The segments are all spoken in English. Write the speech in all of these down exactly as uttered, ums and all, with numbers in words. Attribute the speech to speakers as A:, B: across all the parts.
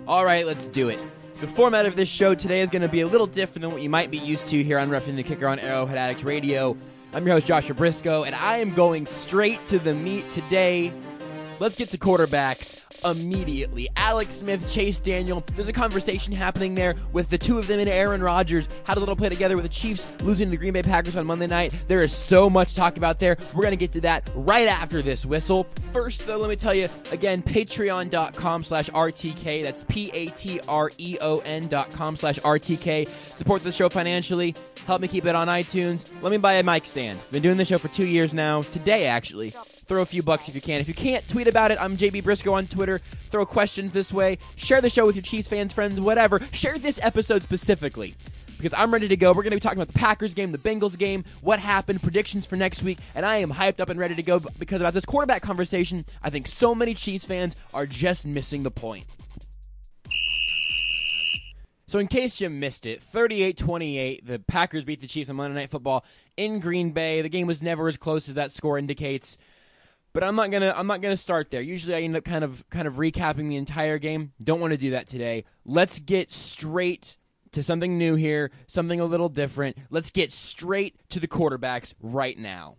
A: All right, let's do it. The format of this show today is going to be a little different than what you might be used to here on Roughing the Kicker on Arrowhead Addict Radio. I'm your host, Joshua Briscoe, and I am going straight to the meat today. Let's get to quarterbacks immediately. Alex Smith, Chase Daniel. There's a conversation happening there with the two of them and Aaron Rodgers. Had a little play together with the Chiefs losing to the Green Bay Packers on Monday night. There is so much to talk about there. We're going to get to that right after this whistle. First, though, let me tell you, again, patreon.com slash RTK. That's P-A-T-R-E-O-N dot com slash R-T-K. Support the show financially. Help me keep it on iTunes. Let me buy a mic stand. Been doing this show for two years now. Today, actually. Throw a few bucks if you can. If you can't, tweet about it. I'm J B Briscoe on Twitter. Throw questions this way. Share the show with your Chiefs fans, friends, whatever. Share this episode specifically because I'm ready to go. We're going to be talking about the Packers game, the Bengals game, what happened, predictions for next week, and I am hyped up and ready to go because about this quarterback conversation, I think so many Chiefs fans are just missing the point. So in case you missed it, thirty-eight twenty-eight, the Packers beat the Chiefs on Monday Night Football in Green Bay. The game was never as close as that score indicates. But I'm not gonna I'm not gonna start there. Usually I end up kind of kind of recapping the entire game. Don't want to do that today. Let's get straight to something new here, something a little different. Let's get straight to the quarterbacks right now.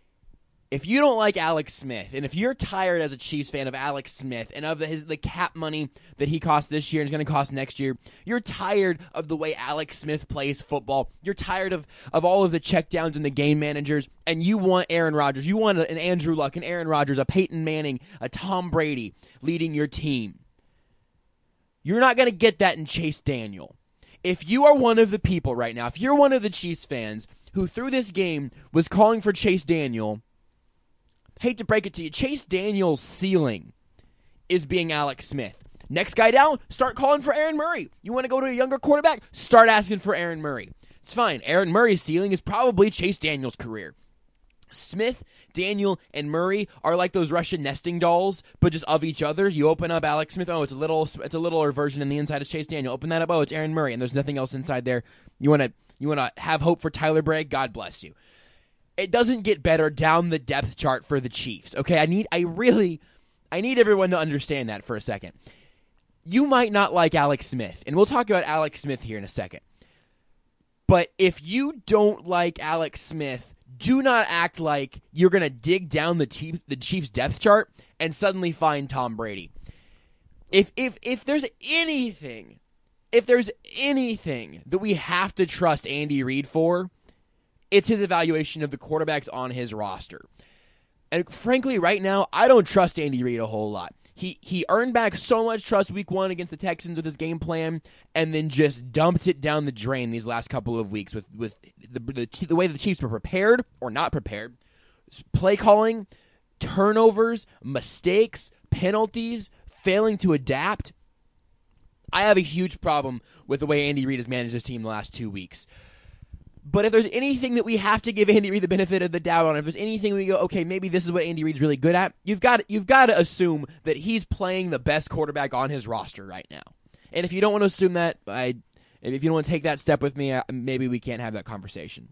A: If you don't like Alex Smith, and if you're tired as a Chiefs fan of Alex Smith and of the, his the cap money that he cost this year and is going to cost next year, you're tired of the way Alex Smith plays football, you're tired of, of all of the checkdowns and the game managers, and you want Aaron Rodgers, you want an Andrew Luck, an Aaron Rodgers, a Peyton Manning, a Tom Brady leading your team. You're not going to get that in Chase Daniel. If you are one of the people right now, if you're one of the Chiefs fans who through this game was calling for Chase Daniel, hate to break it to you, Chase Daniel's ceiling is being Alex Smith. Next guy down, start calling for Aaron Murray. You want to go to a younger quarterback? Start asking for Aaron Murray. It's fine. Aaron Murray's ceiling is probably Chase Daniel's career. Smith, Daniel, and Murray are like those Russian nesting dolls, but just of each other. You open up Alex Smith, oh, it's a little it's a littler version, and the inside is Chase Daniel. Open that up, oh, it's Aaron Murray, and there's nothing else inside there. You want to you want to have hope for Tyler Bragg? God bless you. It doesn't get better down the depth chart for the Chiefs. Okay, I need I really I need everyone to understand that for a second. You might not like Alex Smith, and we'll talk about Alex Smith here in a second. But if you don't like Alex Smith, do not act like you're going to dig down the Chiefs, the Chiefs depth chart and suddenly find Tom Brady. If if if there's anything, if there's anything that we have to trust Andy Reid for, it's his evaluation of the quarterbacks on his roster. And frankly, right now, I don't trust Andy Reid a whole lot. He he earned back so much trust week one against the Texans with his game plan and then just dumped it down the drain these last couple of weeks with, with the, the, the way the Chiefs were prepared or not prepared. Play calling, turnovers, mistakes, penalties, failing to adapt. I have a huge problem with the way Andy Reid has managed his team the last two weeks. But if there's anything that we have to give Andy Reid the benefit of the doubt on, if there's anything we go, okay, maybe this is what Andy Reid's really good at, you've got you've got to assume that he's playing the best quarterback on his roster right now. And if you don't want to assume that, I, if you don't want to take that step with me, maybe we can't have that conversation.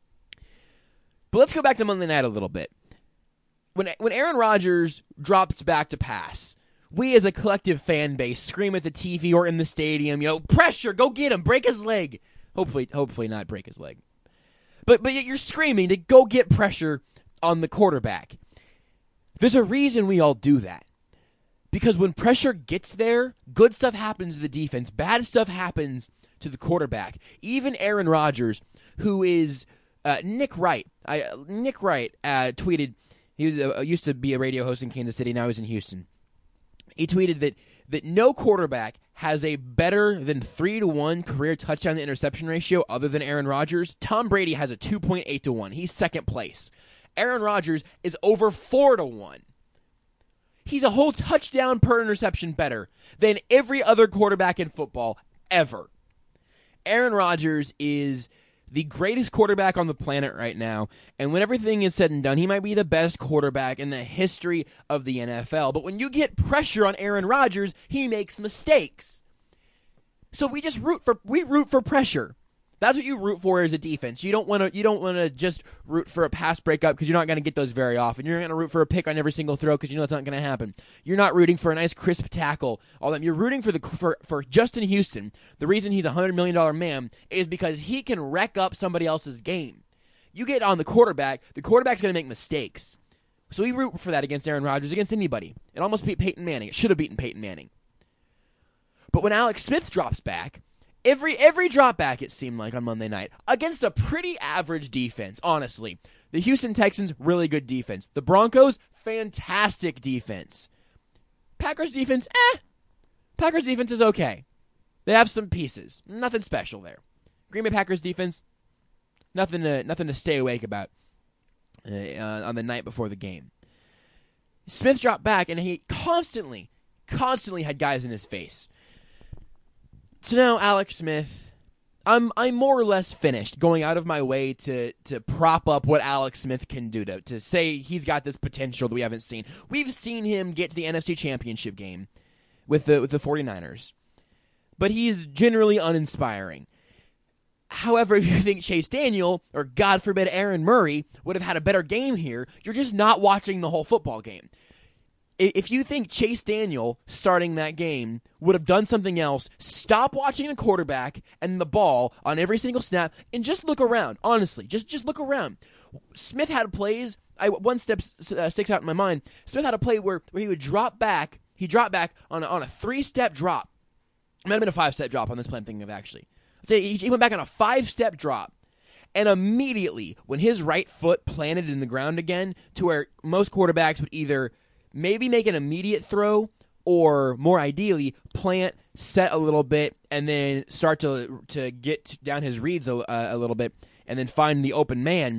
A: But let's go back to Monday night a little bit. When when Aaron Rodgers drops back to pass, we as a collective fan base scream at the T V or in the stadium, you know, pressure, go get him, break his leg. Hopefully, hopefully not break his leg. But but you're screaming to go get pressure on the quarterback. There's a reason we all do that. Because when pressure gets there, good stuff happens to the defense. Bad stuff happens to the quarterback. Even Aaron Rodgers, who is uh, Nick Wright. I, Nick Wright uh, tweeted, he was, uh, used to be a radio host in Kansas City, now he's in Houston. He tweeted that that no quarterback has a better than three to one career touchdown to interception ratio other than Aaron Rodgers. Tom Brady has a two point eight to one. He's second place. Aaron Rodgers is over four to one. He's a whole touchdown per interception better than every other quarterback in football ever. Aaron Rodgers is the greatest quarterback on the planet right now, and when everything is said and done, he might be the best quarterback in the history of the N F L. But when you get pressure on Aaron Rodgers, he makes mistakes. So we just root for we root for pressure. That's what you root for as a defense. You don't want to. You don't want to just root for a pass breakup because you're not going to get those very often. You're not going to root for a pick on every single throw because you know that's not going to happen. You're not rooting for a nice crisp tackle. All that. You're rooting for the for for Justin Houston. The reason he's a hundred million dollar man is because he can wreck up somebody else's game. You get on the quarterback. The quarterback's going to make mistakes. So we root for that against Aaron Rodgers, against anybody. It almost beat Peyton Manning. It should have beaten Peyton Manning. But when Alex Smith drops back, every every drop back, it seemed like on Monday night, against a pretty average defense, honestly. The Houston Texans, really good defense. The Broncos, fantastic defense. Packers defense, eh. Packers defense is okay. They have some pieces. Nothing special there. Green Bay Packers defense, nothing to, nothing to stay awake about. Uh, on the night before the game. Smith dropped back, and he constantly, constantly had guys in his face. So now Alex Smith, I'm I'm more or less finished going out of my way to to prop up what Alex Smith can do, to, to say he's got this potential that we haven't seen. We've seen him get to the N F C Championship game with the with the 49ers, but he's generally uninspiring. However, if you think Chase Daniel, or God forbid Aaron Murray, would have had a better game here, you're just not watching the whole football game. If you think Chase Daniel, starting that game, would have done something else, stop watching the quarterback and the ball on every single snap, and just look around. Honestly, just, just look around. Smith had plays, I, one step uh, sticks out in my mind, Smith had a play where, where he would drop back, he dropped back on a, on a three-step drop. It might have been a five-step drop on this play I'm thinking of, actually. He went back on a five-step drop, and immediately, when his right foot planted in the ground again, to where most quarterbacks would either maybe make an immediate throw, or more ideally, plant, set a little bit, and then start to to get down his reads a, a little bit, and then find the open man.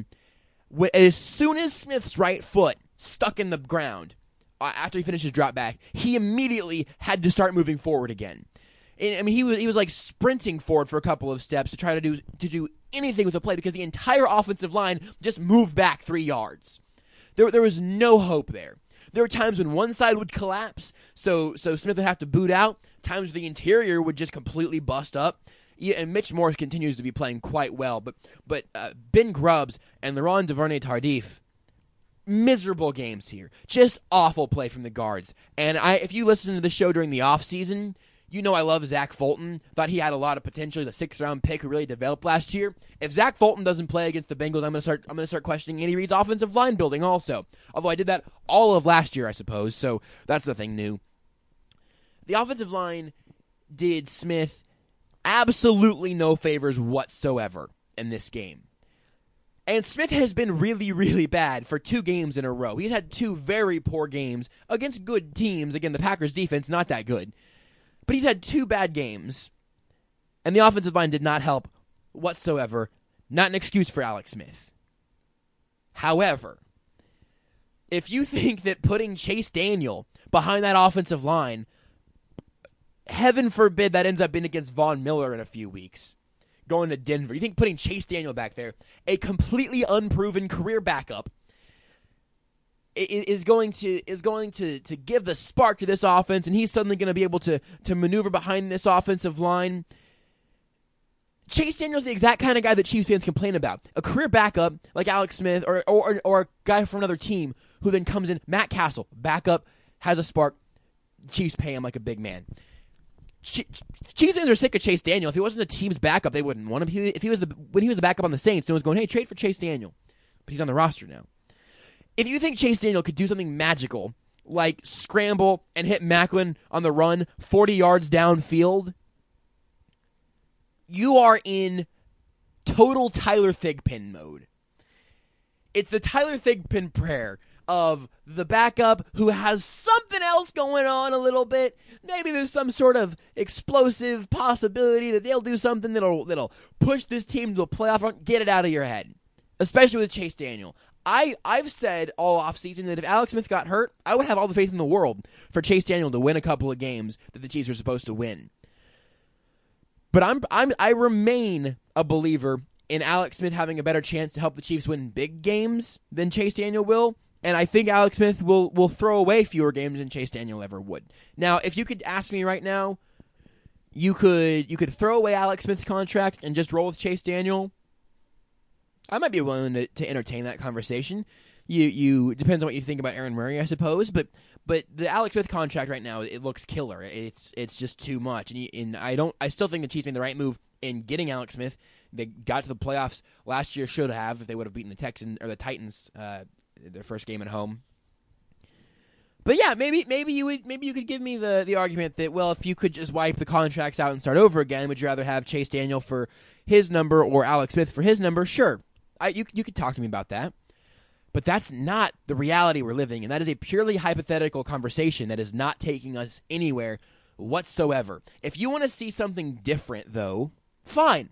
A: As soon as Smith's right foot stuck in the ground, after he finished his drop back, he immediately had to start moving forward again. I mean, he was he was like sprinting forward for a couple of steps to try to do to do anything with the play because the entire offensive line just moved back three yards. There there was no hope there. There were times when one side would collapse, so so Smith would have to boot out. Times the interior would just completely bust up. Yeah, and Mitch Morse continues to be playing quite well, but but uh, Ben Grubbs and Laurent Duvernay-Tardif, miserable games here. Just awful play from the guards. And I, if you listen to the show during the offseason, you know I love Zach Fulton. Thought he had a lot of potential. He's a sixth-round pick who really developed last year. If Zach Fulton doesn't play against the Bengals, I'm going to start. I'm going to start questioning Andy Reid's offensive line building also. Although I did that all of last year, I suppose. So that's nothing new. The offensive line did Smith absolutely no favors whatsoever in this game. And Smith has been really, really bad for two games in a row. He's had two very poor games against good teams. Again, the Packers' defense, not that good. But he's had two bad games, and the offensive line did not help whatsoever. Not an excuse for Alex Smith. However, if you think that putting Chase Daniel behind that offensive line, heaven forbid that ends up being against Von Miller in a few weeks, going to Denver. You think putting Chase Daniel back there, a completely unproven career backup, is going to is going to, to give the spark to this offense, and he's suddenly going to be able to, to maneuver behind this offensive line. Chase Daniel's the exact kind of guy that Chiefs fans complain about. A career backup like Alex Smith or or, or a guy from another team who then comes in. Matt Castle, backup, has a spark. Chiefs pay him like a big man. Chiefs fans are sick of Chase Daniel. If he wasn't the team's backup, they wouldn't want him. If he was the when he was the backup on the Saints, no one's going, hey, trade for Chase Daniel. But he's on the roster now. If you think Chase Daniel could do something magical, like scramble and hit Macklin on the run forty yards downfield, you are in total Tyler Thigpen mode. It's the Tyler Thigpen prayer of the backup who has something else going on a little bit. Maybe there's some sort of explosive possibility that they'll do something that'll that'll push this team to a playoff run. Get it out of your head, especially with Chase Daniel. I, I've said all offseason that if Alex Smith got hurt, I would have all the faith in the world for Chase Daniel to win a couple of games that the Chiefs were supposed to win. But I'm I'm I remain a believer in Alex Smith having a better chance to help the Chiefs win big games than Chase Daniel will. And I think Alex Smith will, will throw away fewer games than Chase Daniel ever would. Now, if you could ask me right now, you could you could throw away Alex Smith's contract and just roll with Chase Daniel. I might be willing to, to entertain that conversation. You you depends on what you think about Aaron Murray, I suppose. But but the Alex Smith contract right now, it looks killer. It's it's just too much, and, you, and I don't. I still think the Chiefs made the right move in getting Alex Smith. They got to the playoffs last year. Should have if they would have beaten the Texans or the Titans uh, their first game at home. But yeah, maybe maybe you would maybe you could give me the, the argument that, well, if you could just wipe the contracts out and start over again, would you rather have Chase Daniel for his number or Alex Smith for his number? Sure, I, you you could talk to me about that. But that's not the reality we're living in. That is a purely hypothetical conversation that is not taking us anywhere whatsoever. If you want to see something different, though, fine.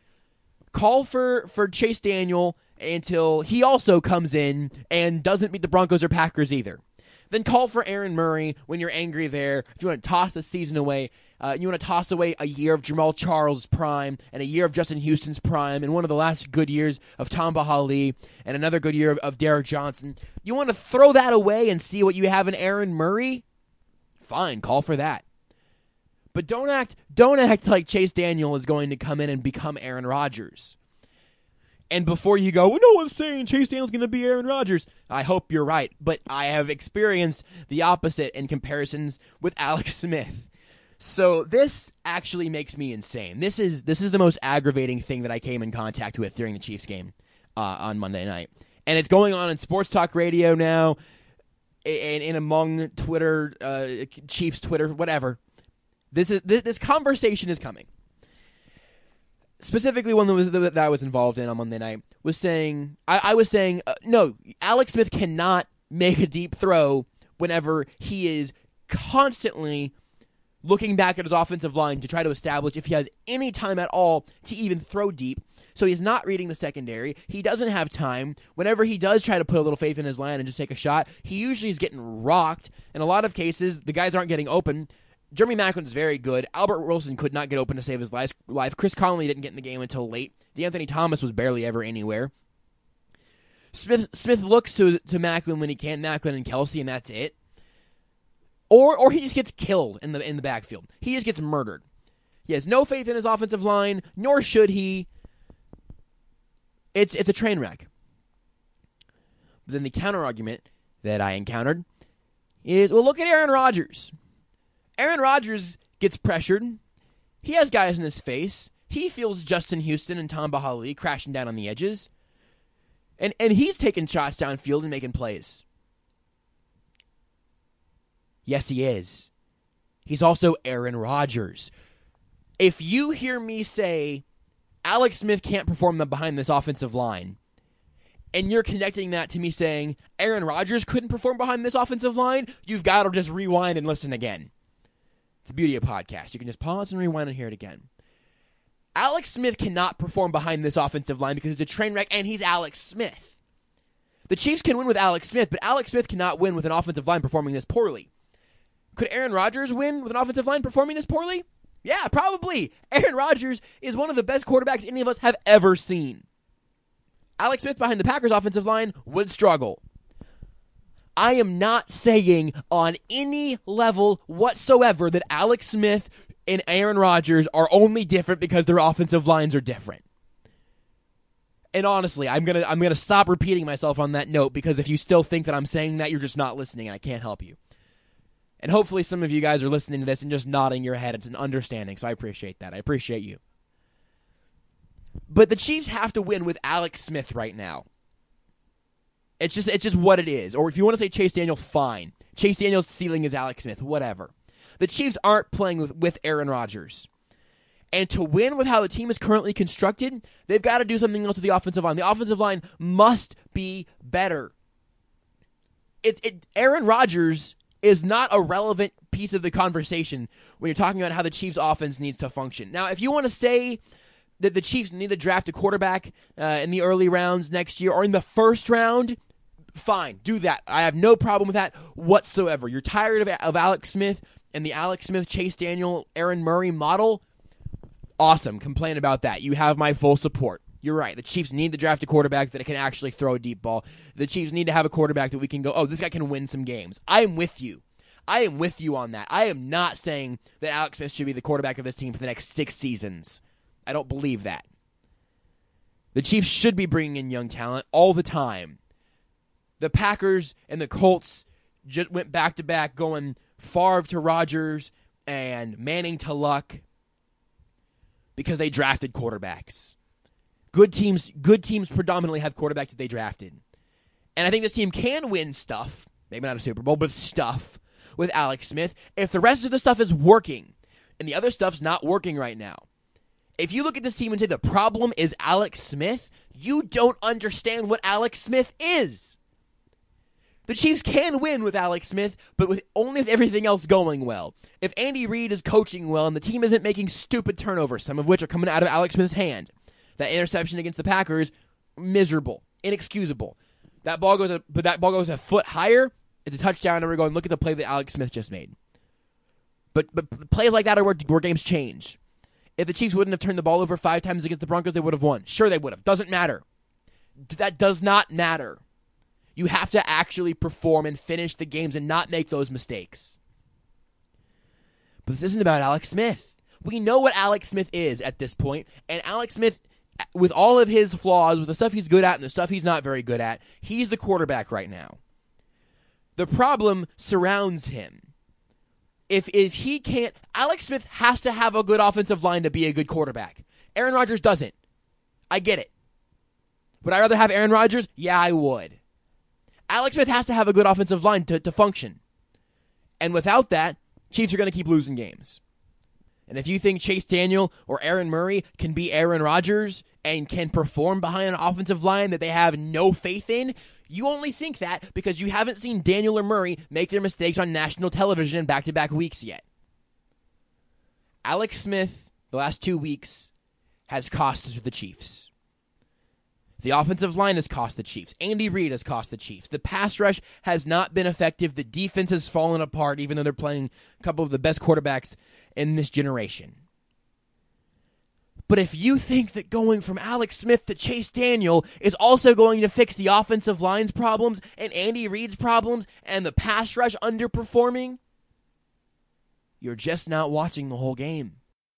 A: Call for, for Chase Daniel until he also comes in and doesn't beat the Broncos or Packers either. Then call for Aaron Murray when you're angry there. If you want to toss the season away, uh, you want to toss away a year of Jamal Charles' prime and a year of Justin Houston's prime and one of the last good years of Tamba Hali and another good year of, of Derek Johnson. You want to throw that away and see what you have in Aaron Murray? Fine, call for that. But don't act don't act like Chase Daniel is going to come in and become Aaron Rodgers. And before you go, well, no one's saying Chase Daniel's going to be Aaron Rodgers. I hope you're right, but I have experienced the opposite in comparisons with Alex Smith. So this actually makes me insane. This is this is the most aggravating thing that I came in contact with during the Chiefs game uh, on Monday night. And it's going on in sports talk radio now, and, and among Twitter, uh, Chiefs Twitter, whatever. This is this, this conversation is coming. Specifically, one that, was, that I was involved in on Monday night was saying, I, I was saying, uh, no, Alex Smith cannot make a deep throw whenever he is constantly looking back at his offensive line to try to establish if he has any time at all to even throw deep. So he's not reading the secondary. He doesn't have time. Whenever he does try to put a little faith in his line and just take a shot, he usually is getting rocked. In a lot of cases, the guys aren't getting open. Jeremy Maclin is very good. Albert Wilson could not get open to save his life. Chris Conley didn't get in the game until late. DeAnthony Thomas was barely ever anywhere. Smith Smith looks to to Maclin when he can, Maclin and Kelsey, and that's it. Or or he just gets killed in the in the backfield. He just gets murdered. He has no faith in his offensive line, nor should he. It's it's a train wreck. But then the counter argument that I encountered is, well, look at Aaron Rodgers. Aaron Rodgers gets pressured. He has guys in his face. He feels Justin Houston and Tamba Hali crashing down on the edges. And and he's taking shots downfield and making plays. Yes, he is. He's also Aaron Rodgers. If you hear me say Alex Smith can't perform behind this offensive line, and you're connecting that to me saying Aaron Rodgers couldn't perform behind this offensive line, you've got to just rewind and listen again. It's the beauty of podcasts. You can just pause and rewind and hear it again. Alex Smith cannot perform behind this offensive line because it's a train wreck, and he's Alex Smith. The Chiefs can win with Alex Smith, but Alex Smith cannot win with an offensive line performing this poorly. Could Aaron Rodgers win with an offensive line performing this poorly? Yeah, probably. Aaron Rodgers is one of the best quarterbacks any of us have ever seen. Alex Smith behind the Packers offensive line would struggle. I am not saying on any level whatsoever that Alex Smith and Aaron Rodgers are only different because their offensive lines are different. And honestly, I'm gonna I'm gonna stop repeating myself on that note, because if you still think that I'm saying that, you're just not listening, and I can't help you. And hopefully some of you guys are listening to this and just nodding your head. It's an understanding, so I appreciate that. I appreciate you. But the Chiefs have to win with Alex Smith right now. It's just it's just what it is. Or if you want to say Chase Daniel, fine. Chase Daniel's ceiling is Alex Smith, whatever. The Chiefs aren't playing with, with Aaron Rodgers. And to win with how the team is currently constructed, they've got to do something else with the offensive line. The offensive line must be better. It, it Aaron Rodgers is not a relevant piece of the conversation when you're talking about how the Chiefs' offense needs to function. Now, if you want to say that the Chiefs need to draft a quarterback uh, in the early rounds next year or in the first round, fine, do that. I have no problem with that whatsoever. You're tired of, of Alex Smith and the Alex Smith, Chase Daniel, Aaron Murray model? Awesome. Complain about that. You have my full support. You're right. The Chiefs need to draft a quarterback that can actually throw a deep ball. The Chiefs need to have a quarterback that we can go, oh, this guy can win some games. I'm with you. I am with you on that. I am not saying that Alex Smith should be the quarterback of this team for the next six seasons. I don't believe that. The Chiefs should be bringing in young talent all the time. The Packers and the Colts just went back-to-back going Favre to Rodgers and Manning to Luck because they drafted quarterbacks. Good teams, good teams predominantly have quarterbacks that they drafted. And I think this team can win stuff, maybe not a Super Bowl, but stuff with Alex Smith if the rest of the stuff is working and the other stuff's not working right now. If you look at this team and say the problem is Alex Smith, you don't understand what Alex Smith is. The Chiefs can win with Alex Smith, but with only with everything else going well. If Andy Reid is coaching well and the team isn't making stupid turnovers, some of which are coming out of Alex Smith's hand, that interception against the Packers, miserable, inexcusable. That ball goes, a, but that ball goes a foot higher. It's a touchdown, and we're going, look at the play that Alex Smith just made. But but plays like that are where, where games change. If the Chiefs wouldn't have turned the ball over five times against the Broncos, they would have won. Sure, they would have. Doesn't matter. That does not matter. You have to actually perform and finish the games and not make those mistakes. But this isn't about Alex Smith. We know what Alex Smith is at this point, and Alex Smith, with all of his flaws, with the stuff he's good at and the stuff he's not very good at, he's the quarterback right now. The problem surrounds him. If if he can't, Alex Smith has to have a good offensive line to be a good quarterback. Aaron Rodgers doesn't. I get it. Would I rather have Aaron Rodgers? Yeah, I would. Alex Smith has to have a good offensive line to, to function. And without that, Chiefs are going to keep losing games. And if you think Chase Daniel or Aaron Murray can be Aaron Rodgers and can perform behind an offensive line that they have no faith in, you only think that because you haven't seen Daniel or Murray make their mistakes on national television in back-to-back weeks yet. Alex Smith, the last two weeks, has cost us the Chiefs. The offensive line has cost the Chiefs. Andy Reid has cost the Chiefs. The pass rush has not been effective. The defense has fallen apart, even though they're playing a couple of the best quarterbacks in this generation. But if you think that going from Alex Smith to Chase Daniel is also going to fix the offensive line's problems and Andy Reid's problems and the pass rush underperforming, you're just not watching the whole game.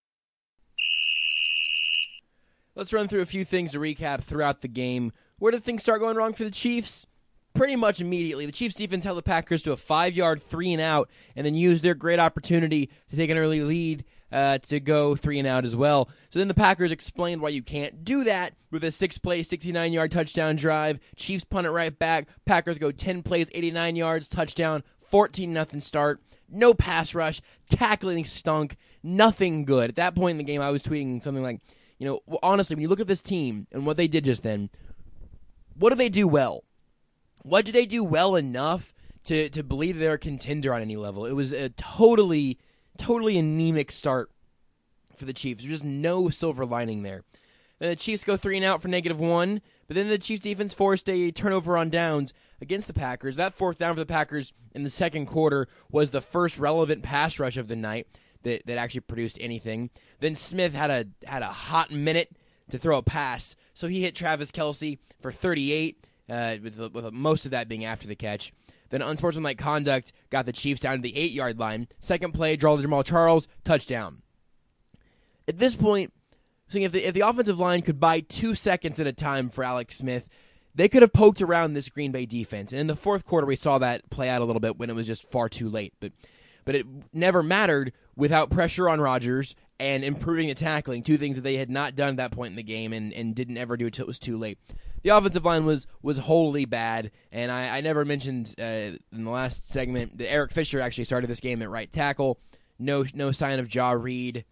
A: Let's run through a few things to recap throughout the game. Where did things start going wrong for the Chiefs? Pretty much immediately. The Chiefs defense held the Packers to a five-yard three and out and then used their great opportunity to take an early lead uh, to go three and out as well. So then the Packers explained why you can't do that with a six-play, sixty-nine-yard touchdown drive. Chiefs punt it right back. Packers go ten plays, eighty-nine yards, touchdown, fourteen nothing start. No pass rush. Tackling stunk. Nothing good. At that point in the game, I was tweeting something like, you know, honestly, when you look at this team and what they did just then, what do they do well? What do they do well enough to, to believe they're a contender on any level? It was a totally, totally anemic start for the Chiefs. There's just no silver lining there. Then the Chiefs go three and out for negative one, but then the Chiefs defense forced a turnover on downs against the Packers. That fourth down for the Packers in the second quarter was the first relevant pass rush of the night that, that actually produced anything. Then Smith had a had a hot minute to throw a pass, so he hit Travis Kelce for thirty-eight, uh, with, the, with most of that being after the catch. Then unsportsmanlike conduct got the Chiefs down to the eight-yard line. Second play, draw to Jamal Charles, touchdown. At this point, so if the, if the offensive line could buy two seconds at a time for Alex Smith, they could have poked around this Green Bay defense. And in the fourth quarter, we saw that play out a little bit when it was just far too late. But but it never mattered without pressure on Rodgers and improving the tackling, two things that they had not done at that point in the game and, and didn't ever do until it was too late. The offensive line was was wholly bad, and I, I never mentioned uh, in the last segment that Eric Fisher actually started this game at right tackle. No no sign of Ja Reed.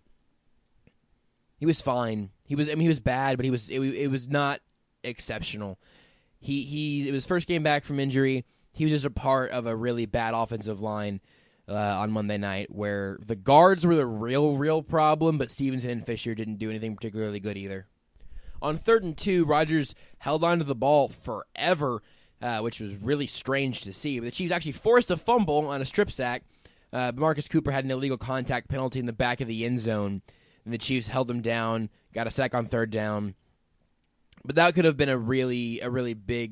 A: He was fine. He was I mean he was bad, but he was it, it was not exceptional. He he it was first game back from injury. He was just a part of a really bad offensive line uh, on Monday night where the guards were the real real problem, but Stevenson and Fisher didn't do anything particularly good either. On third and two, Rodgers held onto the ball forever, uh, which was really strange to see. But the Chiefs actually forced a fumble on a strip sack. Uh, Marcus Cooper had an illegal contact penalty in the back of the end zone, and the Chiefs held him down, got a sack on third down. But that could have been a really, a really big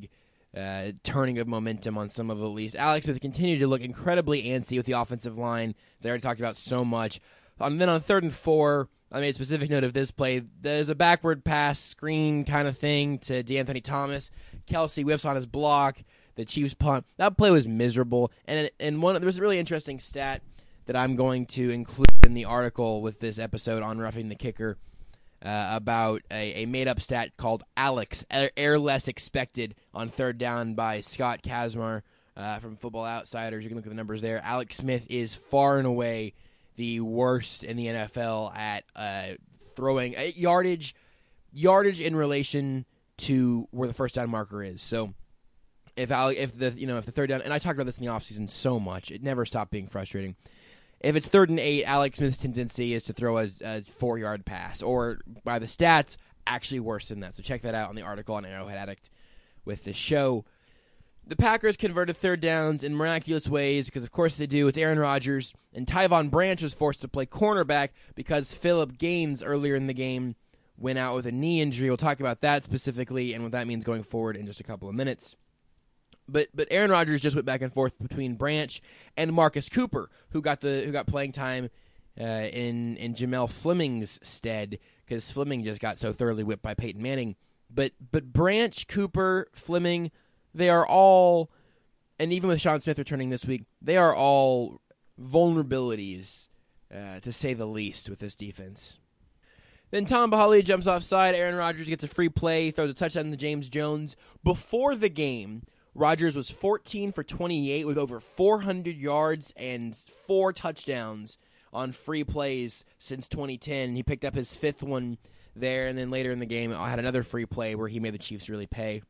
A: uh, turning of momentum on some of the least. Alex Smith continued to look incredibly antsy with the offensive line, as I already talked about so much. And then on third and four, I made a specific note of this play. There's a backward pass screen kind of thing to DeAnthony Thomas. Kelsey whiffs on his block. The Chiefs punt. That play was miserable. And and one there was a really interesting stat that I'm going to include in the article with this episode on Roughing the Kicker uh, about a, a made-up stat called Alex, air, air less expected on third down by Scott Kazmar uh, from Football Outsiders. You can look at the numbers there. Alex Smith is far and away the worst in the N F L at uh, throwing uh, yardage, yardage in relation to where the first down marker is. So if Al, if the you know if the third down, and I talked about this in the offseason so much, it never stopped being frustrating. If it's third and eight, Alex Smith's tendency is to throw a, a four-yard pass, or by the stats, actually worse than that. So check that out on the article on Arrowhead Addict with the show. The Packers converted third downs in miraculous ways because, of course, they do. It's Aaron Rodgers, and Tyvon Branch was forced to play cornerback because Phillip Gaines earlier in the game went out with a knee injury. We'll talk about that specifically and what that means going forward in just a couple of minutes. But but Aaron Rodgers just went back and forth between Branch and Marcus Cooper, who got the who got playing time uh, in in Jamel Fleming's stead because Fleming just got so thoroughly whipped by Peyton Manning. But but Branch, Cooper, Fleming, they are all, and even with Sean Smith returning this week, they are all vulnerabilities, uh, to say the least, with this defense. Then Tom Bahali jumps offside. Aaron Rodgers gets a free play, throws a touchdown to James Jones. Before the game, Rodgers was fourteen for twenty-eight with over four hundred yards and four touchdowns on free plays since twenty ten. He picked up his fifth one there, and then later in the game, I had another free play where he made the Chiefs really pay.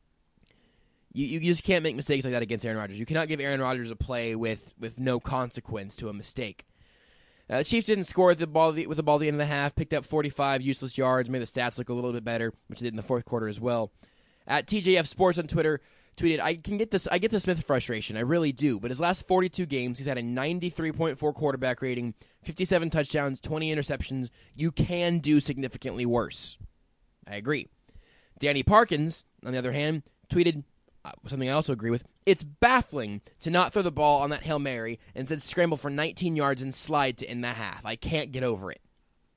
A: You, you just can't make mistakes like that against Aaron Rodgers. You cannot give Aaron Rodgers a play with, with no consequence to a mistake. Uh, the Chiefs didn't score with the ball with the ball at the end of the half, picked up forty-five useless yards, made the stats look a little bit better, which they did in the fourth quarter as well. At T J F Sports on Twitter tweeted, I can get this I get the Smith frustration, I really do, but his last forty-two games, he's had a ninety-three point four quarterback rating, fifty-seven touchdowns, twenty interceptions. You can do significantly worse. I agree. Danny Parkins, on the other hand, tweeted uh, something I also agree with. It's baffling to not throw the ball on that Hail Mary and instead scramble for nineteen yards and slide to end the half. I can't get over it.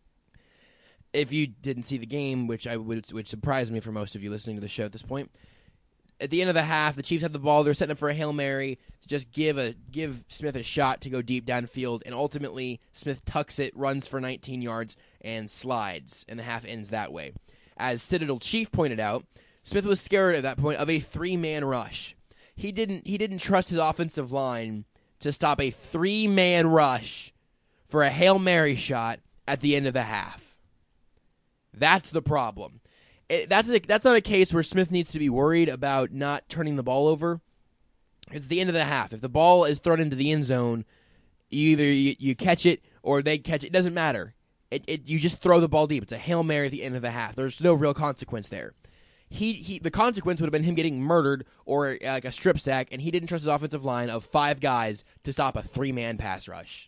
A: If you didn't see the game, which I would, which surprised me for most of you listening to the show at this point, at the end of the half, the Chiefs had the ball. They were setting up for a Hail Mary to just give a give Smith a shot to go deep downfield, and ultimately Smith tucks it, runs for nineteen yards, and slides, and the half ends that way. As Citadel Chief pointed out, Smith was scared at that point of a three-man rush. He didn't he didn't trust his offensive line to stop a three-man rush for a Hail Mary shot at the end of the half. That's the problem. It, that's a, that's not a case where Smith needs to be worried about not turning the ball over. It's the end of the half. If the ball is thrown into the end zone, you either you, you catch it or they catch it. It doesn't matter. It, it you just throw the ball deep. It's a Hail Mary at the end of the half. There's no real consequence there. He he. The consequence would have been him getting murdered or uh, like a strip sack, and he didn't trust his offensive line of five guys to stop a three-man pass rush.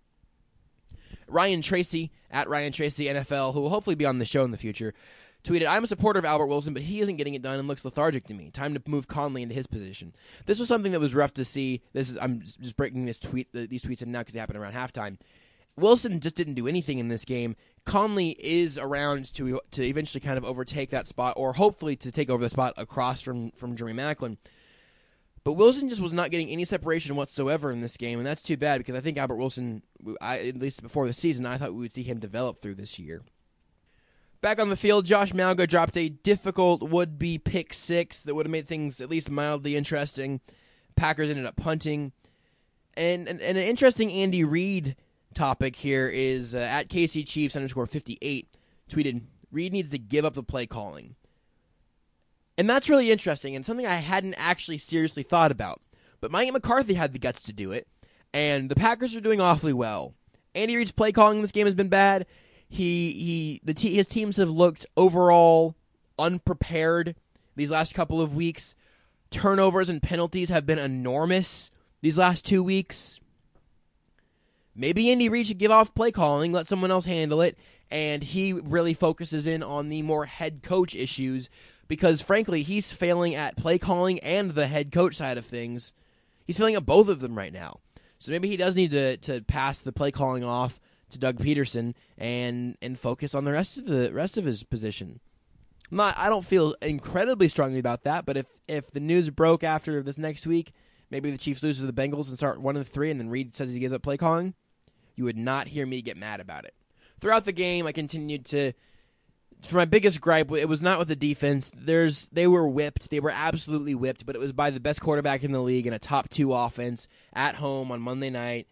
A: Ryan Tracy, at Ryan Tracy N F L, who will hopefully be on the show in the future, tweeted, I'm a supporter of Albert Wilson, but he isn't getting it done and looks lethargic to me. Time to move Conley into his position. This was something that was rough to see. This is I'm just breaking this tweet, these tweets in now because they happened around halftime. Wilson just didn't do anything in this game. Conley is around to to eventually kind of overtake that spot, or hopefully to take over the spot across from, from Jeremy Maclin. But Wilson just was not getting any separation whatsoever in this game, and that's too bad because I think Albert Wilson, I, at least before the season, I thought we would see him develop through this year. Back on the field, Josh Malga dropped a difficult would-be pick six that would have made things at least mildly interesting. Packers ended up punting. And, and, and an interesting Andy Reid topic here is uh, at K C Chiefs underscore fifty-eight tweeted, Reid needs to give up the play calling. And that's really interesting and something I hadn't actually seriously thought about. But Mike McCarthy had the guts to do it, and the Packers are doing awfully well. Andy Reid's play calling in this game has been bad. He he the te- his teams have looked overall unprepared these last couple of weeks. Turnovers and penalties have been enormous these last two weeks. Maybe Andy Reid should give off play calling, let someone else handle it, and he really focuses in on the more head coach issues, because, frankly, he's failing at play calling and the head coach side of things. He's failing at both of them right now. So maybe he does need to, to pass the play calling off to Doug Peterson and and focus on the rest of the rest of his position. I'm not, I don't feel incredibly strongly about that, but if, if the news broke after this next week, maybe the Chiefs lose to the Bengals and start one and three, and then Reed says he gives up play calling, you would not hear me get mad about it. Throughout the game, I continued to. For my biggest gripe, it was not with the defense. There's they were whipped. They were absolutely whipped, but it was by the best quarterback in the league and a top two offense at home on Monday night.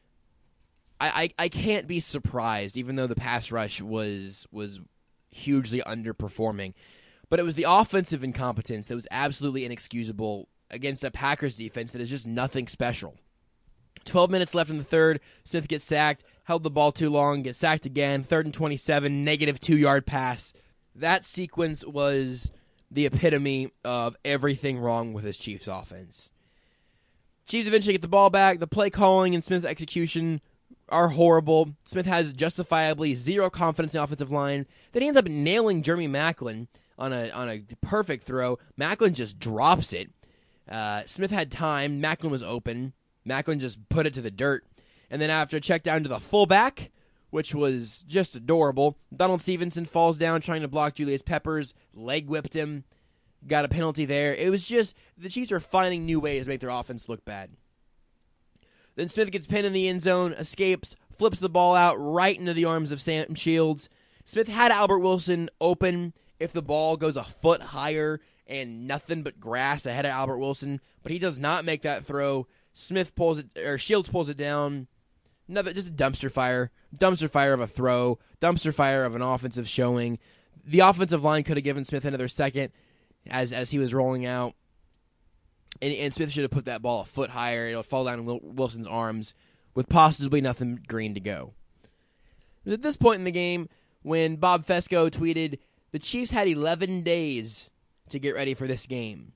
A: I, I, I can't be surprised, even though the pass rush was was hugely underperforming. But it was the offensive incompetence that was absolutely inexcusable against a Packers defense that is just nothing special. twelve minutes left in the third. Smith gets sacked, held the ball too long, gets sacked again. Third and twenty-seven, negative two-yard pass. That sequence was the epitome of everything wrong with this Chiefs offense. Chiefs eventually get the ball back. The play calling and Smith's execution are horrible. Smith has justifiably zero confidence in the offensive line. Then he ends up nailing Jeremy Maclin on a on a perfect throw. Maclin just drops it. Uh, Smith had time. Maclin was open. Maclin just put it to the dirt. And then after a check down to the fullback, which was just adorable, Donald Stevenson falls down trying to block Julius Peppers, leg whipped him, got a penalty there. It was just, the Chiefs are finding new ways to make their offense look bad. Then Smith gets pinned in the end zone, escapes, flips the ball out right into the arms of Sam Shields. Smith had Albert Wilson open if the ball goes a foot higher and nothing but grass ahead of Albert Wilson, but he does not make that throw. Smith pulls it, or Shields pulls it down. Another, just a dumpster fire. Dumpster fire of a throw. Dumpster fire of an offensive showing. The offensive line could have given Smith another second as as he was rolling out. And, and Smith should have put that ball a foot higher. It'll fall down in Wilson's arms with possibly nothing green to go. It was at this point in the game when Bob Fesco tweeted, the Chiefs had eleven days to get ready for this game.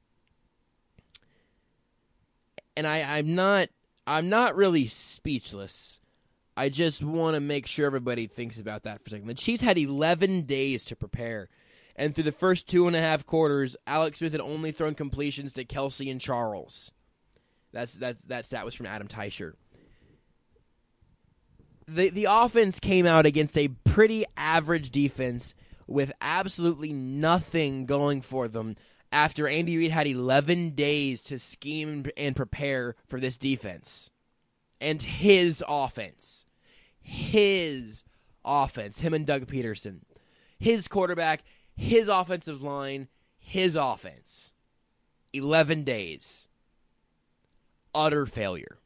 A: And I, I'm not I'm not really speechless. I just want to make sure everybody thinks about that for a second. The Chiefs had eleven days to prepare. And through the first two and a half quarters, Alex Smith had only thrown completions to Kelsey and Charles. That's that's that stat was from Adam Teicher. The the offense came out against a pretty average defense with absolutely nothing going for them after Andy Reid had eleven days to scheme and prepare for this defense. And his offense. His offense. Him and Doug Peterson. His quarterback. His offensive line, his offense. eleven days. Utter failure.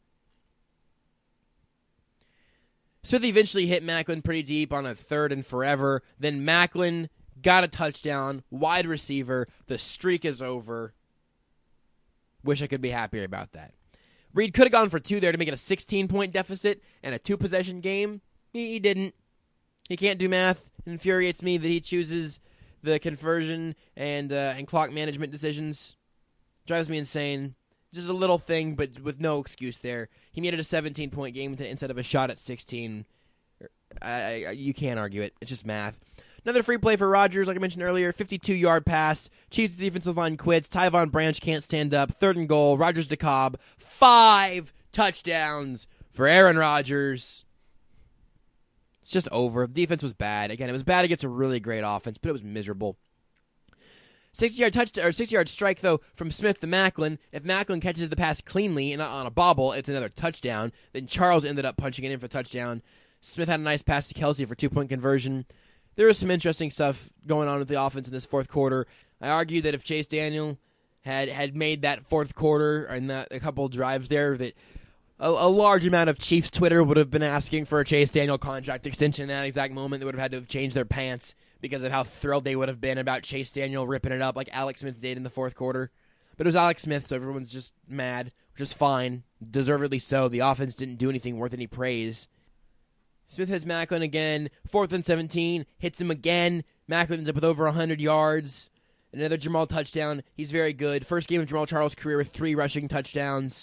A: Smith eventually hit Maclin pretty deep on a third and forever. Then Maclin got a touchdown, wide receiver. The streak is over. Wish I could be happier about that. Reed could have gone for two there to make it a sixteen-point deficit and a two-possession game. He, he didn't. He can't do math. It infuriates me that he chooses the conversion and uh, and clock management decisions. Drives me insane. Just a little thing, but with no excuse there. He made it a seventeen-point game instead of a shot at sixteen. I, I, you can't argue it. It's just math. Another free play for Rodgers, like I mentioned earlier. fifty-two-yard pass. Chiefs defensive line quits. Tyvon Branch can't stand up. Third and goal. Rodgers to Cobb. Five touchdowns for Aaron Rodgers. It's just over. The defense was bad. Again, it was bad against a really great offense, but it was miserable. sixty-yard touch or sixty-yard strike though from Smith to Maclin. If Maclin catches the pass cleanly and on a bobble, it's another touchdown. Then Charles ended up punching it in for a touchdown. Smith had a nice pass to Kelsey for two-point conversion. There was some interesting stuff going on with the offense in this fourth quarter. I argue that if Chase Daniel had had made that fourth quarter and that a couple drives there, that A, a large amount of Chiefs Twitter would have been asking for a Chase Daniel contract extension in that exact moment. They would have had to have changed their pants because of how thrilled they would have been about Chase Daniel ripping it up like Alex Smith did in the fourth quarter. But it was Alex Smith, so everyone's just mad, which is fine. Deservedly so. The offense didn't do anything worth any praise. Smith has Maclin again. Fourth and seventeen. Hits him again. Maclin ends up with over one hundred yards. Another Jamal touchdown. He's very good. First game of Jamal Charles' career with three rushing touchdowns.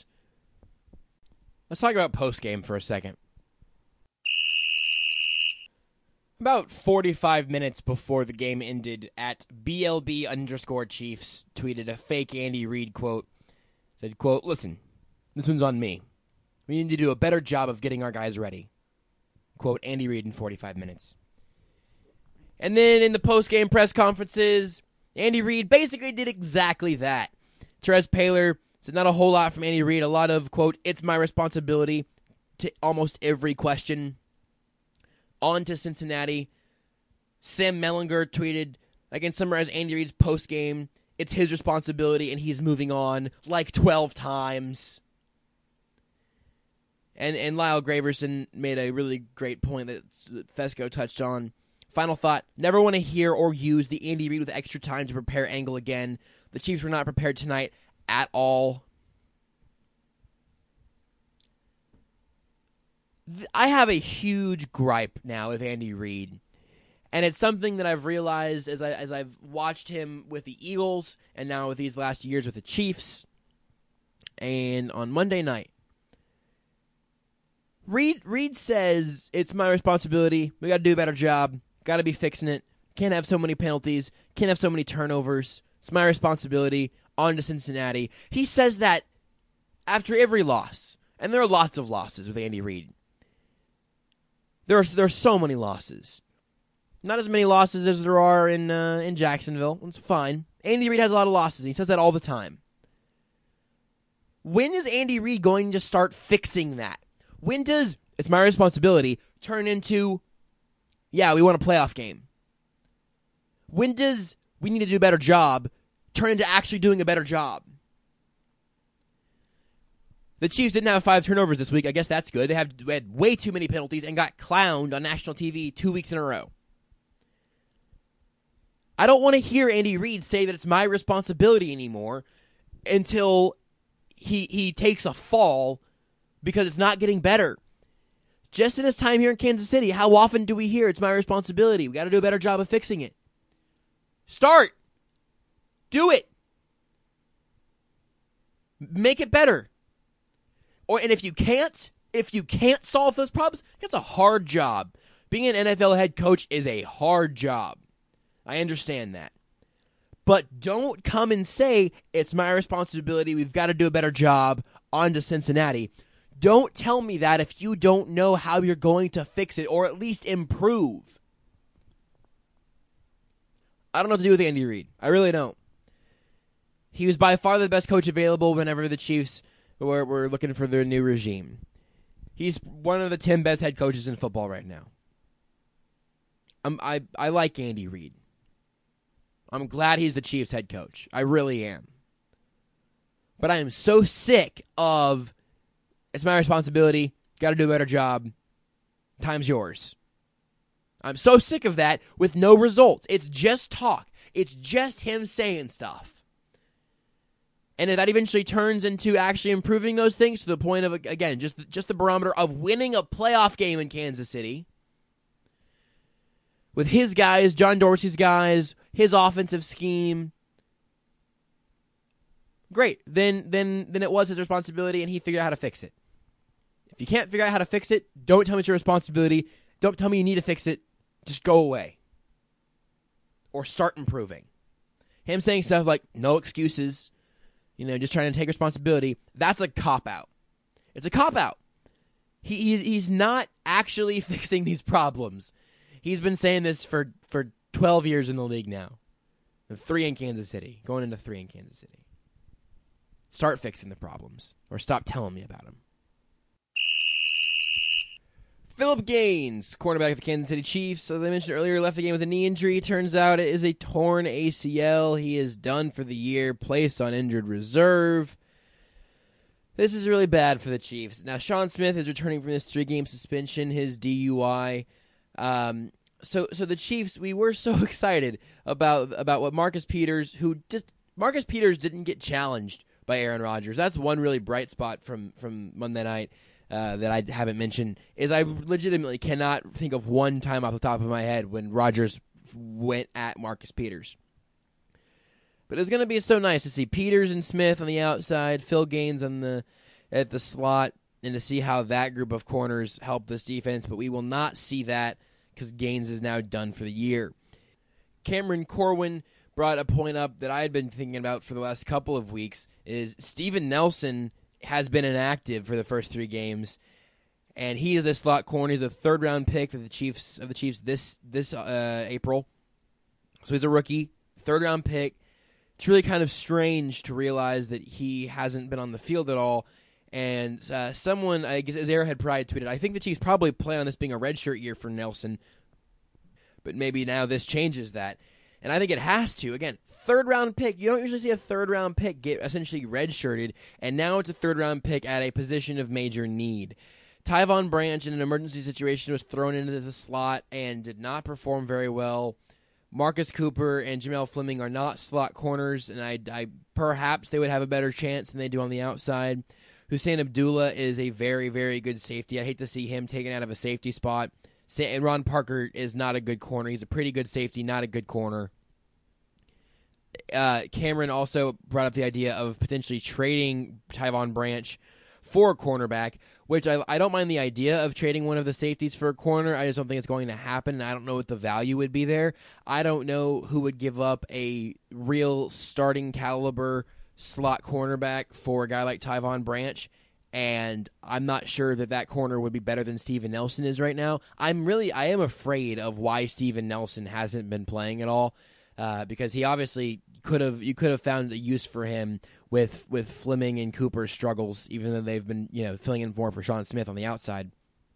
A: Let's talk about post-game for a second. About forty-five minutes before the game ended, at B L B underscore Chiefs tweeted a fake Andy Reid quote. Said, quote, "Listen, this one's on me. We need to do a better job of getting our guys ready." Quote, Andy Reid in forty-five minutes. And then in the post-game press conferences, Andy Reid basically did exactly that. Terez Paylor said not a whole lot from Andy Reid. A lot of, quote, "it's my responsibility" to almost every question. On to Cincinnati. Sam Mellinger tweeted, I can summarize Andy Reid's post-game, "It's his responsibility and he's moving on," like twelve times. And and Lyle Graverson made a really great point that Fesco touched on. Final thought, never want to hear or use the Andy Reid with extra time to prepare angle again. The Chiefs were not prepared tonight at all. I have a huge gripe now with Andy Reid, and it's something that I've realized as, I, as I've watched him with the Eagles and now with these last years with the Chiefs. And on Monday night, Reid, Reid says, "It's my responsibility. We got to do a better job. Got to be fixing it. Can't have so many penalties. Can't have so many turnovers. It's my responsibility. On to Cincinnati." He says that after every loss, and there are lots of losses with Andy Reid. There are, there are so many losses. Not as many losses as there are in uh, in Jacksonville. It's fine. Andy Reid has a lot of losses. And he says that all the time. When is Andy Reid going to start fixing that? When does "it's my responsibility" turn into, yeah, we want a playoff game? When does "we need to do a better job" turn into actually doing a better job? The Chiefs didn't have five turnovers this week. I guess that's good. They have had way too many penalties and got clowned on national T V two weeks in a row. I don't want to hear Andy Reid say that it's my responsibility anymore until he he takes a fall because it's not getting better. Just in his time here in Kansas City, how often do we hear "it's my responsibility"? We got to do a better job of fixing it. Start. Do it. Make it better. Or and if you can't, if you can't solve those problems, it's a hard job. Being an N F L head coach is a hard job. I understand that. But don't come and say, "it's my responsibility, we've got to do a better job, on to Cincinnati." Don't tell me that if you don't know how you're going to fix it or at least improve. I don't know what to do with Andy Reid. I really don't. He was by far the best coach available whenever the Chiefs were, were looking for their new regime. He's one of the ten best head coaches in football right now. I'm, I, I like Andy Reid. I'm glad he's the Chiefs head coach. I really am. But I am so sick of, "it's my responsibility, got to do a better job, time's yours." I'm so sick of that with no results. It's just talk. It's just him saying stuff. And if that eventually turns into actually improving those things to the point of, again, just, just the barometer of winning a playoff game in Kansas City, with his guys, John Dorsey's guys, his offensive scheme, great. Then, then, then it was his responsibility, and he figured out how to fix it. If you can't figure out how to fix it, don't tell me it's your responsibility. Don't tell me you need to fix it. Just go away. Or start improving. Him saying stuff like, "no excuses," you know, just trying to take responsibility, that's a cop-out. It's a cop-out. He, he's, he's not actually fixing these problems. He's been saying this for, for twelve years in the league now. Three in Kansas City. Going into three in Kansas City. Start fixing the problems. Or stop telling me about them. Phillip Gaines, cornerback of the Kansas City Chiefs, as I mentioned earlier, left the game with a knee injury. Turns out it is a torn A C L. He is done for the year, placed on injured reserve. This is really bad for the Chiefs. Now, Sean Smith is returning from his three-game suspension, his D U I. Um, so, so the Chiefs, we were so excited about about what Marcus Peters, who just Marcus Peters didn't get challenged by Aaron Rodgers. That's one really bright spot from from Monday night. Uh, that I haven't mentioned, is I legitimately cannot think of one time off the top of my head when Rodgers went at Marcus Peters. But it's going to be so nice to see Peters and Smith on the outside, Phil Gaines on the at the slot, and to see how that group of corners help this defense. But we will not see that because Gaines is now done for the year. Cameron Corwin brought a point up that I had been thinking about for the last couple of weeks, is Steven Nelson has been inactive for the first three games, and he is a slot corner. He's a third-round pick of the Chiefs of the Chiefs this this uh, April. So he's a rookie, third-round pick. It's really kind of strange to realize that he hasn't been on the field at all. And uh, someone, I guess, as Arrowhead Pride tweeted, I think the Chiefs probably plan on this being a redshirt year for Nelson, but maybe now this changes that. And I think it has to. Again, third-round pick. You don't usually see a third-round pick get essentially redshirted, and now it's a third-round pick at a position of major need. Tyvon Branch, in an emergency situation, was thrown into the slot and did not perform very well. Marcus Cooper and Jamel Fleming are not slot corners, and I, I perhaps they would have a better chance than they do on the outside. Hussein Abdullah is a very, very good safety. I hate to see him taken out of a safety spot. And Ron Parker is not a good corner. He's a pretty good safety, not a good corner. Uh, Cameron also brought up the idea of potentially trading Tyvon Branch for a cornerback, which I, I don't mind the idea of trading one of the safeties for a corner. I just don't think it's going to happen, and I don't know what the value would be there. I don't know who would give up a real starting caliber slot cornerback for a guy like Tyvon Branch, and I'm not sure that that corner would be better than Steven Nelson is right now. I'm really, I am afraid of why Steven Nelson hasn't been playing at all, uh, because he obviously could have, you could have found a use for him with with Fleming and Cooper's struggles, even though they've been, you know, filling in more for Sean Smith on the outside.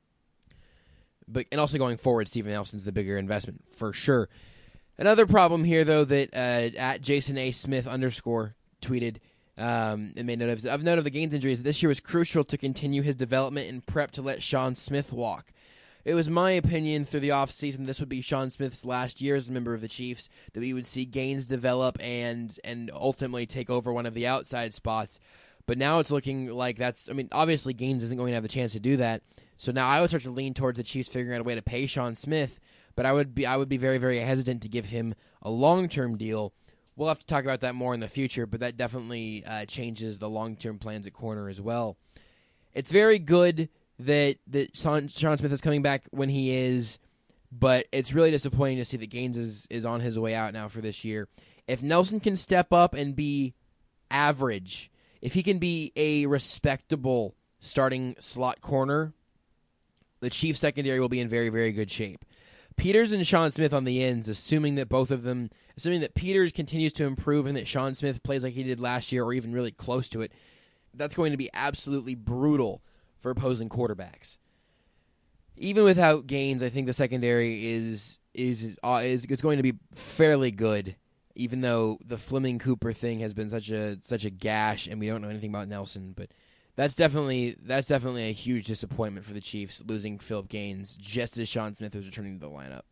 A: But and also going forward, Steven Nelson's the bigger investment for sure. Another problem here, though, that uh, at Jason A. Smith underscore tweeted um, and made note of, of note of the Gaines injuries, that this year was crucial to continue his development and prep to let Sean Smith walk. It was my opinion through the offseason this would be Sean Smith's last year as a member of the Chiefs, that we would see Gaines develop and and ultimately take over one of the outside spots. But now it's looking like that's, I mean, obviously Gaines isn't going to have the chance to do that. So now I would start to lean towards the Chiefs figuring out a way to pay Sean Smith, but I would be I would be very, very hesitant to give him a long-term deal. We'll have to talk about that more in the future, but that definitely uh, changes the long-term plans at corner as well. It's very good that that Sean, Sean Smith is coming back when he is, but it's really disappointing to see that Gaines is, is on his way out now for this year. If Nelson can step up and be average, if he can be a respectable starting slot corner, the Chiefs secondary will be in very, very good shape. Peters and Sean Smith on the ends, assuming that both of them, assuming that Peters continues to improve and that Sean Smith plays like he did last year or even really close to it, that's going to be absolutely brutal for opposing quarterbacks. Even without Gaines, I think the secondary is is uh, is is going to be fairly good. Even though the Fleming Cooper thing has been such a such a gash, and we don't know anything about Nelson, but that's definitely that's definitely a huge disappointment for the Chiefs, losing Philip Gaines just as Sean Smith was returning to the lineup.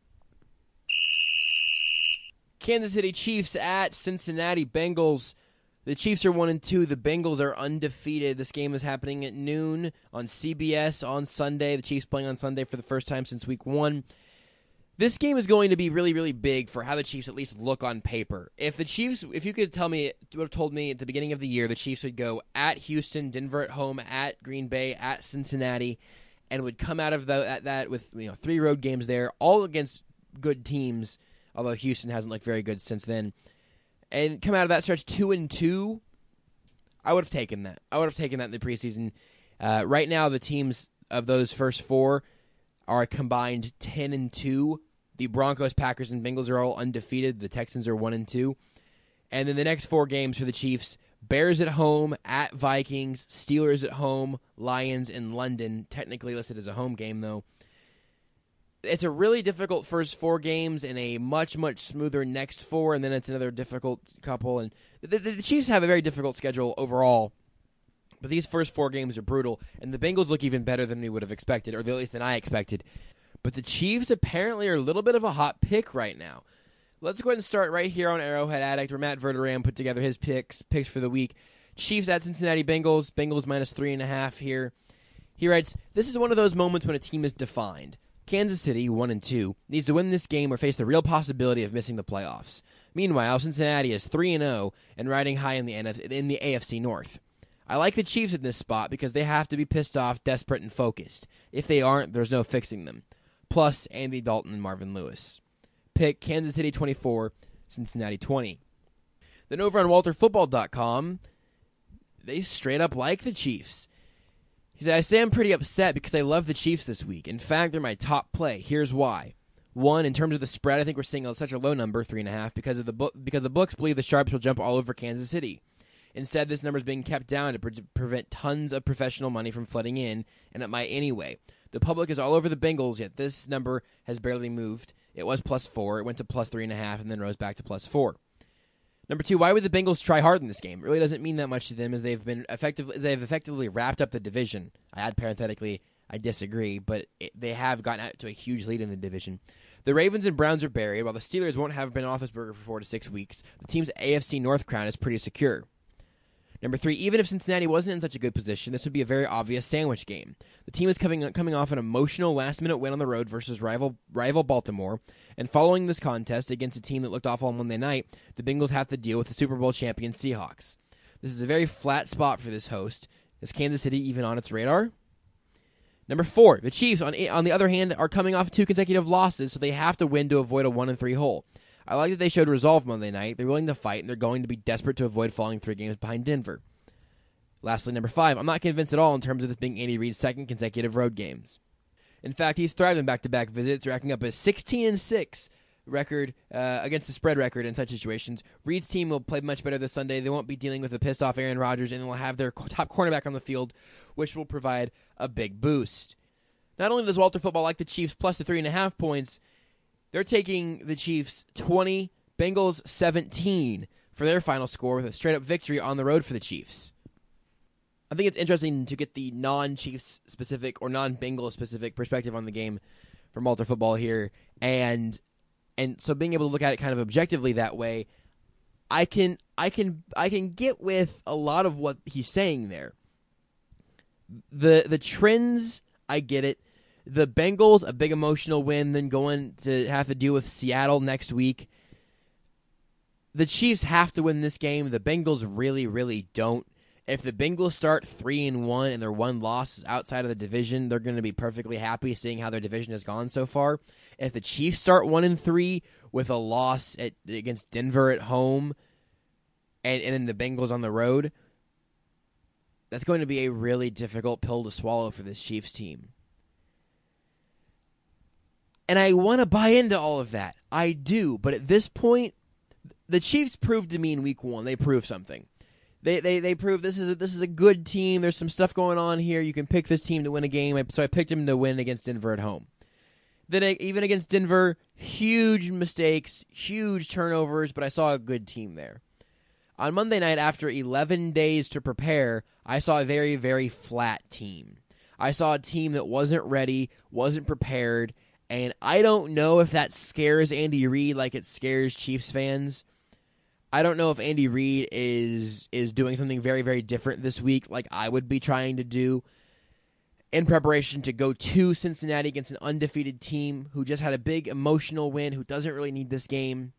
A: Kansas City Chiefs at Cincinnati Bengals. The Chiefs are one and two. The Bengals are undefeated. This game is happening at noon on C B S on Sunday. The Chiefs playing on Sunday for the first time since week one. This game is going to be really, really big for how the Chiefs at least look on paper. If the Chiefs, if you could tell me, would have told me at the beginning of the year, the Chiefs would go at Houston, Denver at home, at Green Bay, at Cincinnati, and would come out of the, at that with, you know, three road games there, all against good teams. Although Houston hasn't looked very good since then. And come out of that stretch two and two, I would have taken that. I would have taken that in the preseason. Uh, right now, the teams of those first four are combined ten and two. The Broncos, Packers, and Bengals are all undefeated. The Texans are one and two. And then the next four games for the Chiefs: Bears at home, at Vikings, Steelers at home, Lions in London. Technically listed as a home game, though. It's a really difficult first four games and a much, much smoother next four, and then it's another difficult couple. And the, the, the Chiefs have a very difficult schedule overall, but these first four games are brutal, and the Bengals look even better than we would have expected, or at least than I expected. But the Chiefs apparently are a little bit of a hot pick right now. Let's go ahead and start right here on Arrowhead Addict, where Matt Verderam put together his picks picks for the week. Chiefs at Cincinnati Bengals. Bengals minus three and a half here. He writes, "This is one of those moments when a team is defined. Kansas City, one and two, needs to win this game or face the real possibility of missing the playoffs. Meanwhile, Cincinnati is three and oh and riding high in the N F- in the A F C North. I like the Chiefs in this spot because they have to be pissed off, desperate, and focused. If they aren't, there's no fixing them. plus Andy Dalton and Marvin Lewis. Pick Kansas City twenty-four, Cincinnati twenty. Then over on Walter Football dot com, they straight up like the Chiefs. He said, I say I'm pretty upset because I love the Chiefs this week. In fact, they're my top play. Here's why. One, in terms of the spread, I think we're seeing a, such a low number, three and a half, because of the book, because the books believe the Sharps will jump all over Kansas City. Instead, this number is being kept down to pre- prevent tons of professional money from flooding in, and it might anyway. The public is all over the Bengals, yet this number has barely moved. It was plus four, it went to plus three and a half, and then rose back to plus four. Number two, why would the Bengals try hard in this game? It really doesn't mean that much to them, as they've been effective, as they've effectively wrapped up the division. I add parenthetically, I disagree, but it, they have gotten out to a huge lead in the division. The Ravens and Browns are buried, while the Steelers won't have Ben Roethlisberger for four to six weeks. The team's A F C North crown is pretty secure. Number three, even if Cincinnati wasn't in such a good position, this would be a very obvious sandwich game. The team is coming coming off an emotional last-minute win on the road versus rival rival Baltimore, and following this contest against a team that looked awful on Monday night, the Bengals have to deal with the Super Bowl champion Seahawks. This is a very flat spot for this host. Is Kansas City even on its radar? Number four, the Chiefs, on on the other hand, are coming off two consecutive losses, so they have to win to avoid a one and three hole. I like that they showed resolve Monday night. They're willing to fight, and they're going to be desperate to avoid falling three games behind Denver. Lastly, number five, I'm not convinced at all in terms of this being Andy Reid's second consecutive road games. In fact, he's thrived in back-to-back visits, racking up a sixteen and six record uh, against the spread record in such situations. Reid's team will play much better this Sunday. They won't be dealing with a pissed-off Aaron Rodgers, and they'll have their top cornerback on the field, which will provide a big boost. Not only does Walter Football like the Chiefs plus the three and a half points, they're taking the Chiefs twenty, Bengals seventeen for their final score with a straight-up victory on the road for the Chiefs. I think it's interesting to get the non-Chiefs specific or non-Bengals specific perspective on the game from Walter Football here, and and so being able to look at it kind of objectively that way, I can I can I can get with a lot of what he's saying there. The the trends, I get it. The Bengals, a big emotional win, then going to have to deal with Seattle next week. The Chiefs have to win this game. The Bengals really, really don't. If the Bengals start three and one and their one loss is outside of the division, they're going to be perfectly happy seeing how their division has gone so far. If the Chiefs start one and three with a loss at, against Denver at home, and, and then the Bengals on the road, that's going to be a really difficult pill to swallow for this Chiefs team. And I want to buy into all of that. I do. But at this point, the Chiefs proved to me in week one. They proved something. They they they proved this is a, this is a good team. There's some stuff going on here. You can pick this team to win a game. So I picked them to win against Denver at home. Then even against Denver, huge mistakes, huge turnovers, but I saw a good team there. On Monday night, after eleven days to prepare, I saw a very, very flat team. I saw a team that wasn't ready, wasn't prepared, and I don't know if that scares Andy Reid like it scares Chiefs fans. I don't know if Andy Reid is is doing something very, very different this week like I would be trying to do in preparation to go to Cincinnati against an undefeated team who just had a big emotional win, who doesn't really need this game.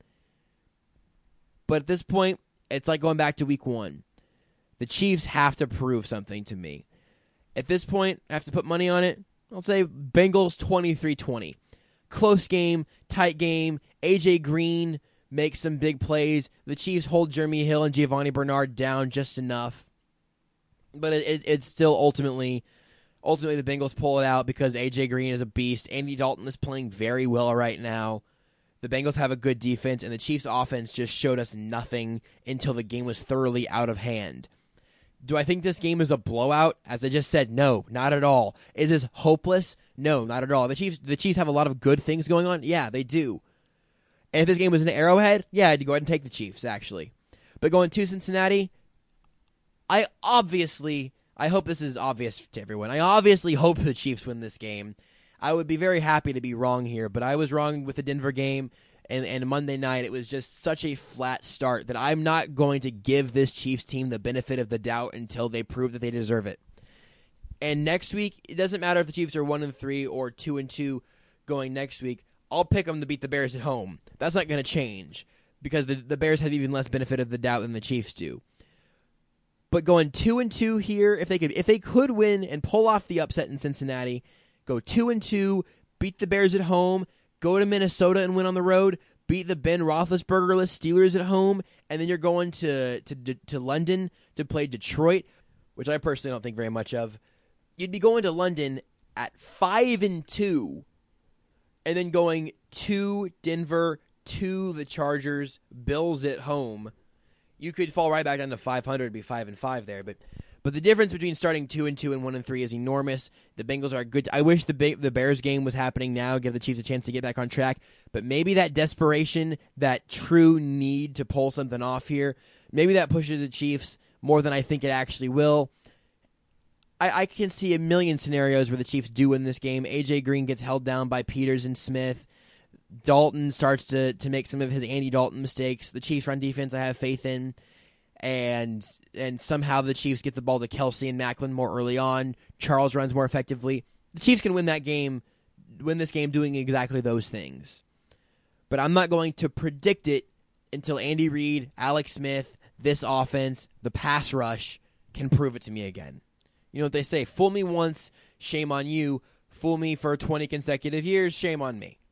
A: But at this point, it's like going back to week one. The Chiefs have to prove something to me. At this point, I have to put money on it. I'll say Bengals twenty-three twenty. Close game, tight game. A J Green makes some big plays. The Chiefs hold Jeremy Hill and Giovanni Bernard down just enough. But it, it, it's still ultimately, ultimately the Bengals pull it out because A J Green is a beast. Andy Dalton is playing very well right now. The Bengals have a good defense, and the Chiefs' offense just showed us nothing until the game was thoroughly out of hand. Do I think this game is a blowout? As I just said, no, not at all. Is this hopeless? No, not at all. The Chiefs, the Chiefs have a lot of good things going on. Yeah, they do. And if this game was an Arrowhead, yeah, I'd go ahead and take the Chiefs, actually. But going to Cincinnati, I obviously, I hope this is obvious to everyone. I obviously hope the Chiefs win this game. I would be very happy to be wrong here, but I was wrong with the Denver game, and, and Monday night it was just such a flat start that I'm not going to give this Chiefs team the benefit of the doubt until they prove that they deserve it. And next week, it doesn't matter if the Chiefs are one and three or two and two going next week. I'll pick them to beat the Bears at home. That's not going to change because the, the Bears have even less benefit of the doubt than the Chiefs do. But going two and two here, if they could, if they could win and pull off the upset in Cincinnati, go two and two, beat the Bears at home, go to Minnesota and win on the road, beat the Ben Roethlisberger-less Steelers at home, and then you're going to, to, to London to play Detroit, which I personally don't think very much of. You'd be going to London at five and two, and then going to Denver, to the Chargers, Bills at home. You could fall right back down to five hundred, be five and five there, but but the difference between starting two and two and one and three is enormous. The Bengals are good. I wish the the Bears game was happening now, give the Chiefs a chance to get back on track. But maybe that desperation, that true need to pull something off here, maybe that pushes the Chiefs more than I think it actually will. I, I can see a million scenarios where the Chiefs do win this game. A J Green gets held down by Peters and Smith. Dalton starts to, to make some of his Andy Dalton mistakes. The Chiefs' run defense I have faith in. And and somehow the Chiefs get the ball to Kelsey and Macklin more early on. Charles runs more effectively. The Chiefs can win that game, win this game doing exactly those things. But I'm not going to predict it until Andy Reid, Alex Smith, this offense, the pass rush can prove it to me again. You know what they say, fool me once, shame on you. Fool me for twenty consecutive years, shame on me.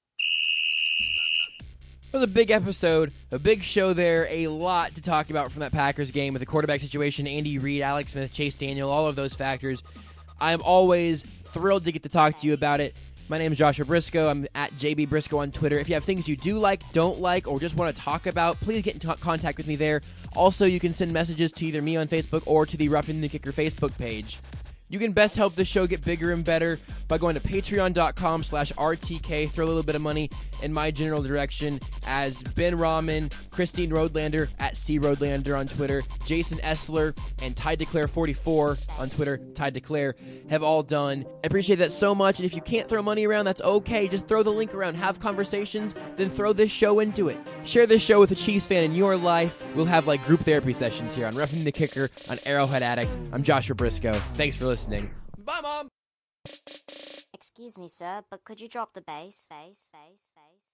A: It was a big episode, a big show there, a lot to talk about from that Packers game with the quarterback situation, Andy Reid, Alex Smith, Chase Daniel, all of those factors. I'm always thrilled to get to talk to you about it. My name is Joshua Briscoe. I'm at J B Briscoe on Twitter. If you have things you do like, don't like, or just want to talk about, please get in t- contact with me there. Also, you can send messages to either me on Facebook or to the Roughing the Kicker Facebook page. You can best help this show get bigger and better by going to patreon.com slash RTK. Throw a little bit of money in my general direction as Ben Rahman, Christine Roadlander at C Roadlander on Twitter, Jason Essler, and Ty Declare forty-four on Twitter, Ty Declare, have all done. I appreciate that so much, and if you can't throw money around, that's okay. Just throw the link around, have conversations, then throw this show into it. Share this show with a Chiefs fan in your life. We'll have like group therapy sessions here on Roughing the Kicker on Arrowhead Addict. I'm Joshua Briscoe. Thanks for listening. Listening. Bye, Mom!
B: Excuse me, sir, but could you drop the bass? Bass, bass, bass.